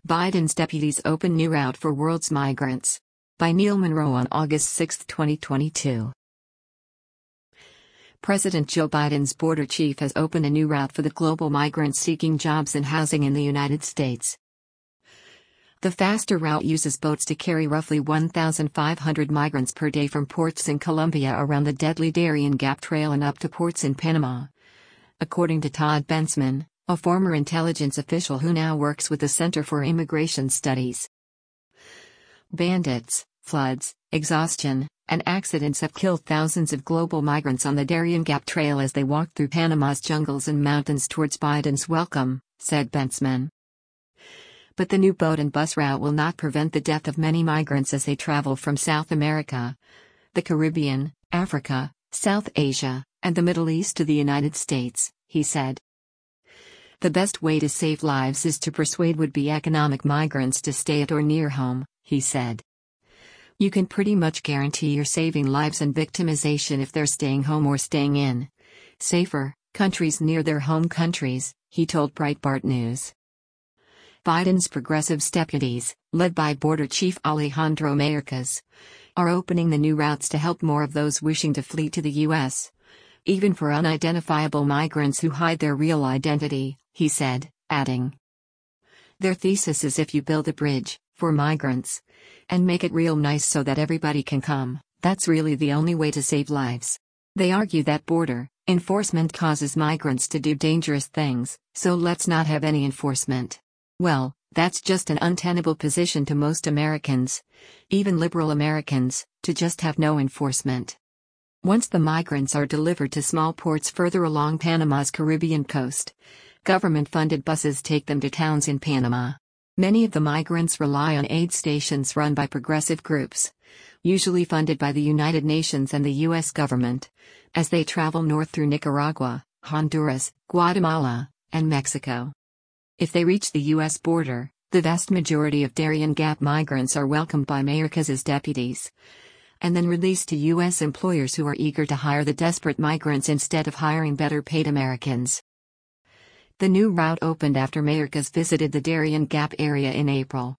Biden's deputies open new route for world's migrants. By Neil Monroe on August 6, 2022. President Joe Biden's border chief has opened a new route for the global migrants seeking jobs and housing in the United States. The faster route uses boats to carry roughly 1,500 migrants per day from ports in Colombia around the deadly Darien Gap Trail and up to ports in Panama. According to Todd Bensman, a former intelligence official who now works with the Center for Immigration Studies. Bandits, floods, exhaustion, and accidents have killed thousands of global migrants on the Darien Gap Trail as they walked through Panama's jungles and mountains towards Biden's welcome, said Bensman. But the new boat and bus route will not prevent the death of many migrants as they travel from South America, the Caribbean, Africa, South Asia, and the Middle East to the United States, he said. The best way to save lives is to persuade would-be economic migrants to stay at or near home, he said. You can pretty much guarantee you're saving lives and victimization if they're staying home or staying in safer countries near their home countries, he told Breitbart News. Biden's progressive deputies, led by Border Chief Alejandro Mayorkas, are opening the new routes to help more of those wishing to flee to the U.S., even for unidentifiable migrants who hide their real identity, he said, adding. Their thesis is if you build a bridge, for migrants, and make it real nice so that everybody can come, that's really the only way to save lives. They argue that border enforcement causes migrants to do dangerous things, so let's not have any enforcement. Well, that's just an untenable position to most Americans, even liberal Americans, to just have no enforcement. Once the migrants are delivered to small ports further along Panama's Caribbean coast, government-funded buses take them to towns in Panama. Many of the migrants rely on aid stations run by progressive groups, usually funded by the United Nations and the U.S. government, as they travel north through Nicaragua, Honduras, Guatemala, and Mexico. If they reach the U.S. border, the vast majority of Darien Gap migrants are welcomed by Mayorkas's deputies, and then released to U.S. employers who are eager to hire the desperate migrants instead of hiring better-paid Americans. The new route opened after Mayorkas visited the Darien Gap area in April.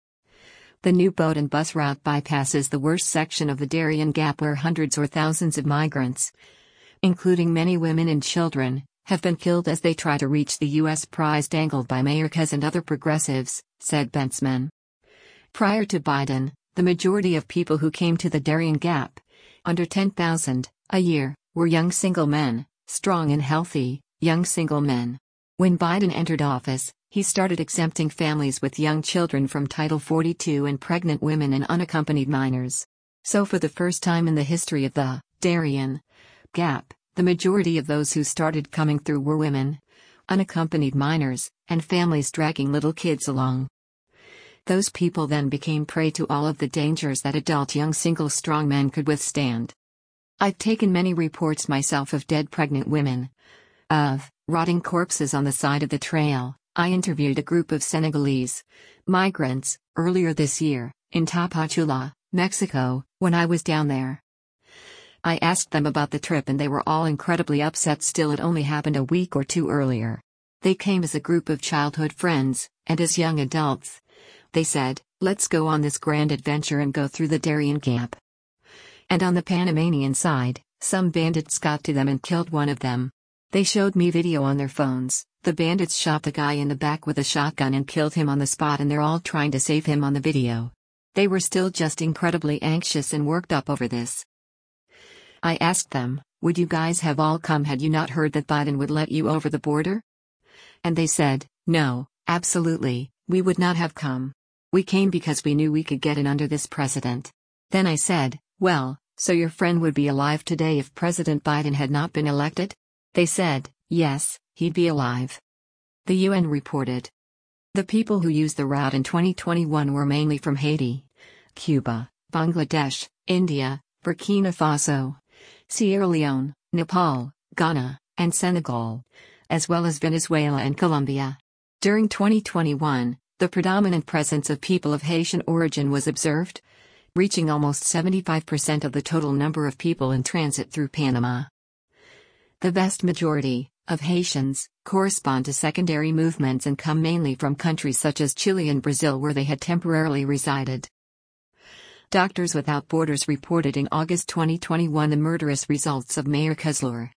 The new boat and bus route bypasses the worst section of the Darien Gap where hundreds or thousands of migrants, including many women and children, have been killed as they try to reach the U.S. prize dangled by Mayorkas and other progressives, said Bensman. Prior to Biden, the majority of people who came to the Darien Gap, under 10,000 a year, were young single men, strong and healthy, young single men. When Biden entered office, he started exempting families with young children from Title 42 and pregnant women and unaccompanied minors. So for the first time in the history of the Darien Gap, the majority of those who started coming through were women, unaccompanied minors, and families dragging little kids along. Those people then became prey to all of the dangers that adult young single strong men could withstand. I've taken many reports myself of dead pregnant women, of rotting corpses on the side of the trail. I interviewed a group of Senegalese migrants earlier this year in Tapachula, Mexico, when I was down there. I asked them about the trip and they were all incredibly upset. Still, it only happened a week or two earlier. They came as a group of childhood friends, and as young adults. They said, let's go on this grand adventure and go through the Darien Gap. And on the Panamanian side, some bandits got to them and killed one of them. They showed me video on their phones. The bandits shot the guy in the back with a shotgun and killed him on the spot, and they're all trying to save him on the video. They were still just incredibly anxious and worked up over this. I asked them, would you guys have all come had you not heard that Biden would let you over the border? And they said, no, absolutely, we would not have come. We came because we knew we could get in under this president. Then I said, well, so your friend would be alive today if President Biden had not been elected? They said, yes, he'd be alive. The UN reported. The people who used the route in 2021 were mainly from Haiti, Cuba, Bangladesh, India, Burkina Faso, Sierra Leone, Nepal, Ghana, and Senegal, as well as Venezuela and Colombia. During 2021, the predominant presence of people of Haitian origin was observed, reaching almost 75% of the total number of people in transit through Panama. The vast majority of Haitians correspond to secondary movements and come mainly from countries such as Chile and Brazil where they had temporarily resided. Doctors Without Borders reported in August 2021 the murderous results of Mayor Kessler.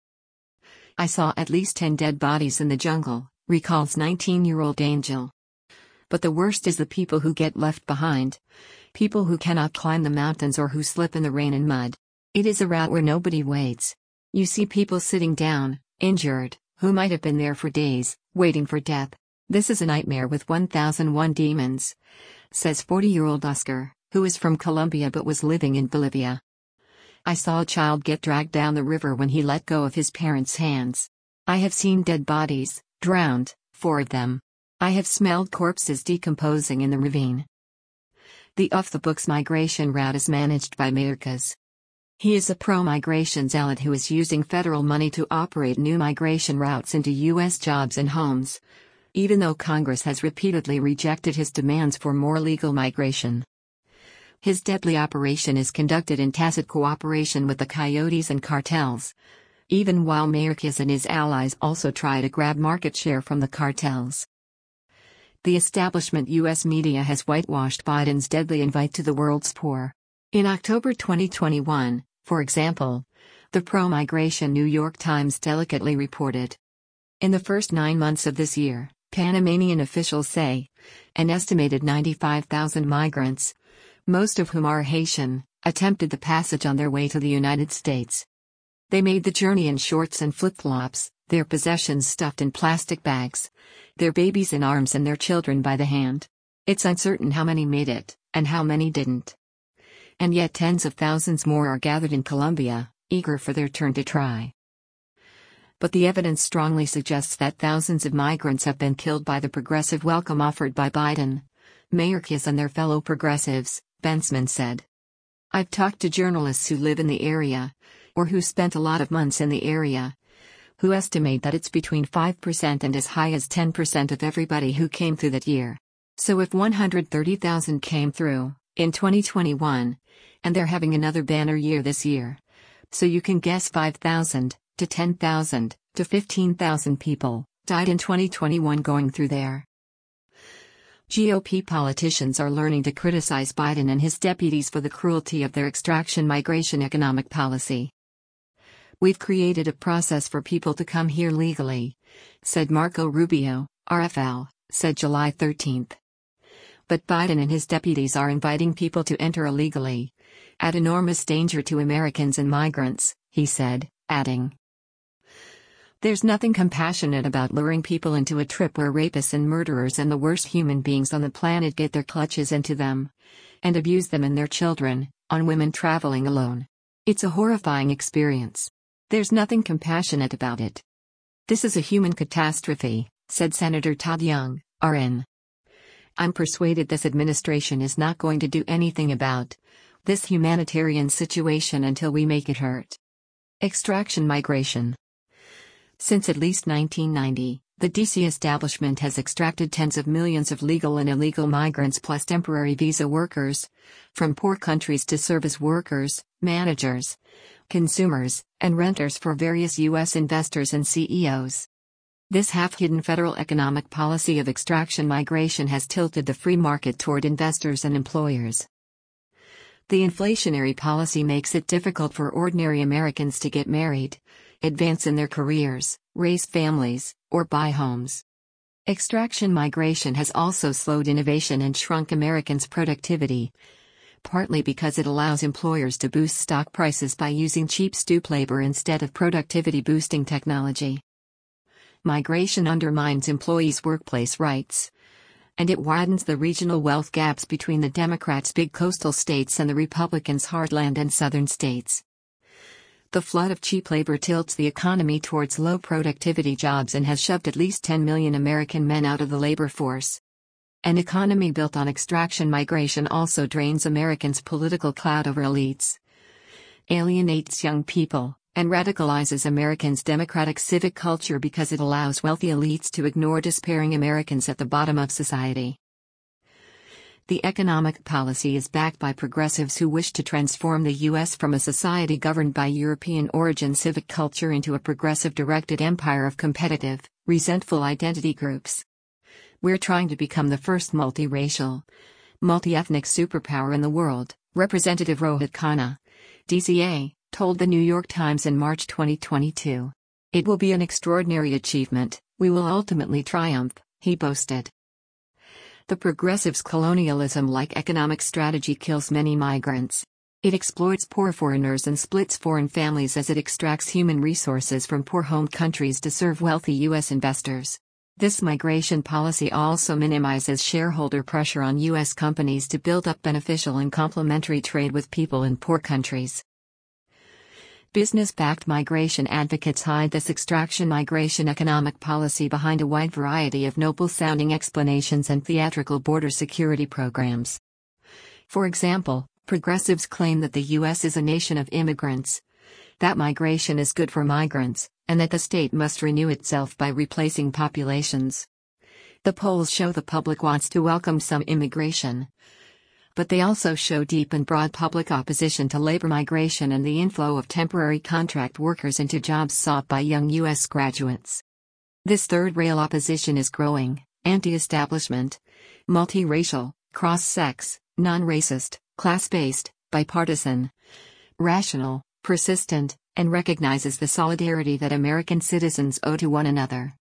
I saw at least 10 dead bodies in the jungle, recalls 19-year-old Angel. But the worst is the people who get left behind. People who cannot climb the mountains or who slip in the rain and mud. It is a route where nobody waits. You see people sitting down, injured, who might have been there for days, waiting for death. This is a nightmare with 1001 demons, says 40-year-old Oscar, who is from Colombia but was living in Bolivia. I saw a child get dragged down the river when he let go of his parents' hands. I have seen dead bodies, drowned, 4 of them. I have smelled corpses decomposing in the ravine. The off-the-books migration route is managed by Mayorkas. He is a pro-migration zealot who is using federal money to operate new migration routes into U.S. jobs and homes, even though Congress has repeatedly rejected his demands for more legal migration. His deadly operation is conducted in tacit cooperation with the coyotes and cartels, even while Mayorkas and his allies also try to grab market share from the cartels. The establishment U.S. media has whitewashed Biden's deadly invite to the world's poor. In October 2021, for example, the pro-migration New York Times delicately reported. In the first 9 months of this year, Panamanian officials say, an estimated 95,000 migrants, most of whom are Haitian, attempted the passage on their way to the United States. They made the journey in shorts and flip-flops, their possessions stuffed in plastic bags, their babies in arms and their children by the hand. It's uncertain how many made it, and how many didn't. And yet tens of thousands more are gathered in Colombia, eager for their turn to try. But the evidence strongly suggests that thousands of migrants have been killed by the progressive welcome offered by Biden, Mayorkas and their fellow progressives, Bensman said. I've talked to journalists who live in the area, or who spent a lot of months in the area, who estimate that it's between 5% and as high as 10% of everybody who came through that year. So if 130,000 came through in 2021, and they're having another banner year this year, so you can guess 5,000 to 10,000 to 15,000 people died in 2021 going through there. GOP politicians are learning to criticize Biden and his deputies for the cruelty of their extraction migration economic policy. We've created a process for people to come here legally, said Marco Rubio, RFL, said July 13. But Biden and his deputies are inviting people to enter illegally, at enormous danger to Americans and migrants, he said, adding. There's nothing compassionate about luring people into a trip where rapists and murderers and the worst human beings on the planet get their clutches into them, and abuse them and their children, on women traveling alone. It's a horrifying experience. There's nothing compassionate about it. This is a human catastrophe, said Senator Todd Young, RN. I'm persuaded this administration is not going to do anything about this humanitarian situation until we make it hurt. Extraction migration. Since at least 1990, the DC establishment has extracted tens of millions of legal and illegal migrants plus temporary visa workers from poor countries to serve as workers, managers, consumers, and renters for various U.S. investors and CEOs. This half-hidden federal economic policy of extraction migration has tilted the free market toward investors and employers. The inflationary policy makes it difficult for ordinary Americans to get married, advance in their careers, raise families, or buy homes. Extraction migration has also slowed innovation and shrunk Americans' productivity, partly because it allows employers to boost stock prices by using cheap stoop labor instead of productivity-boosting technology. Migration undermines employees' workplace rights, and it widens the regional wealth gaps between the Democrats' big coastal states and the Republicans' heartland and southern states. The flood of cheap labor tilts the economy towards low productivity jobs and has shoved at least 10 million American men out of the labor force. An economy built on extraction migration also drains Americans' political clout over elites, alienates young people, and radicalizes Americans' democratic civic culture because it allows wealthy elites to ignore despairing Americans at the bottom of society. The economic policy is backed by progressives who wish to transform the U.S. from a society governed by European origin civic culture into a progressive directed empire of competitive, resentful identity groups. We're trying to become the first multiracial, multi-ethnic superpower in the world, Representative Rohit Khanna, DCA, told the New York Times in March 2022. It will be an extraordinary achievement, we will ultimately triumph, he boasted. The progressives' colonialism-like economic strategy kills many migrants. It exploits poor foreigners and splits foreign families as it extracts human resources from poor home countries to serve wealthy U.S. investors. This migration policy also minimizes shareholder pressure on U.S. companies to build up beneficial and complementary trade with people in poor countries. Business-backed migration advocates hide this extraction migration economic policy behind a wide variety of noble-sounding explanations and theatrical border security programs. For example, progressives claim that the U.S. is a nation of immigrants, that migration is good for migrants, and that the state must renew itself by replacing populations. The polls show the public wants to welcome some immigration, but they also show deep and broad public opposition to labor migration and the inflow of temporary contract workers into jobs sought by young U.S. graduates. This third-rail opposition is growing, anti-establishment, multiracial, cross-sex, non-racist, class-based, bipartisan, rational, persistent, and recognizes the solidarity that American citizens owe to one another.